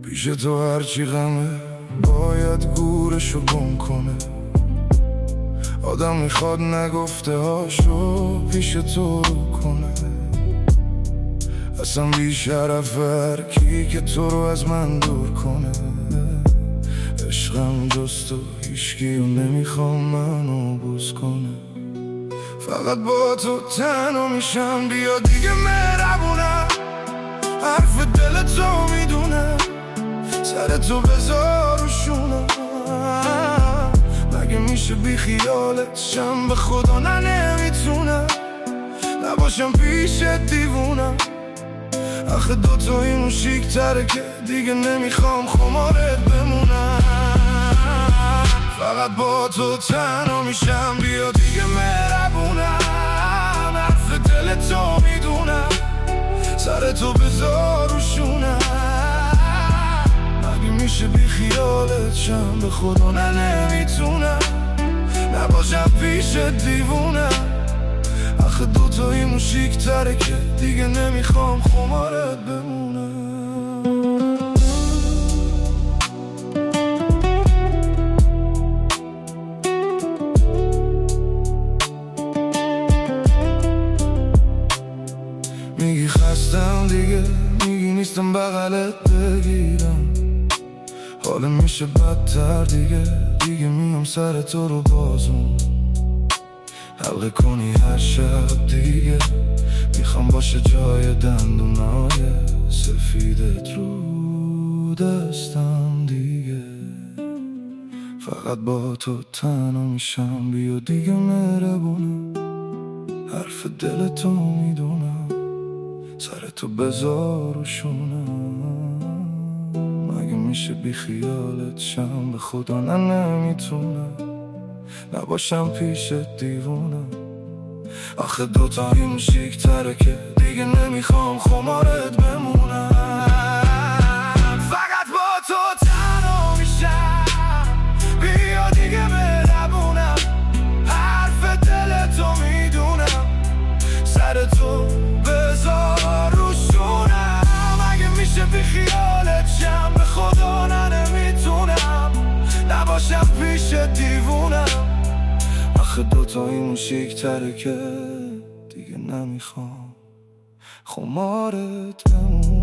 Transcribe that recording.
پیش تو هرچی غمه باید گورشو گم کنه. آدم میخواد نگفته هاشو پیش تو رو کنه. اصلا بیشرف هرکی که تو رو از من دور کنه. عشقم جز تو هیچکیو نمیخوام منو بوس کنه. فقط با تو تنها میشم، بیا دیگه مهربونم. حرف دل تو میدونم، سر تو بذار و شونم. مگه میشه بی خیالت شم؟ به خدا نه نمیتونم نباشم پیش دیوونم. آخه دوتاییمون شیک تره که دیگه نمیخوام خمارت بمونم. فقط با تو تنها میشم، بیا دیگه مهربونم. حرف دل تو میدونم، سر تو بذار و شونم. مگه میشه بی خیالت شم؟ به خدا نه نمیتونم نباشم پیش دیوونم. آخه دوتاییمون شیک تره که دیگه نمیخوام خمارت بمونم. میگی خستم دیگه، میگی نیستم بغلت بگیرم. حالم میشه بدتر دیگه میام سر تو رو بازم. حلقه کنی هر شب دیگه، میخوام باشه جای دندونای سفیدت رو دستم دیگه. فقط با تو تنها میشم، بیا دیگه مهربونم. حرف دل تو میدونم، سر تو بذار و شونم. مگه میشه بی خیالت شم؟ به خدا نه نمیتونم نباشم پیش دیوونم. آخه دوتاییمون شیک تره که دیگه نمیخوام خمارت بمونم. فقط با تو تنها میشم، بیا دیگه مهربونم. حرف دل تو میدونم، سر تو بذار رو شونم. مگه میشه بی خیالت شم؟ به خدا نه نمیتونم نباشم پیش دیوونم. آخه دوتاییمون شیک تره که دیگه نمیخوام خمارت بمونم.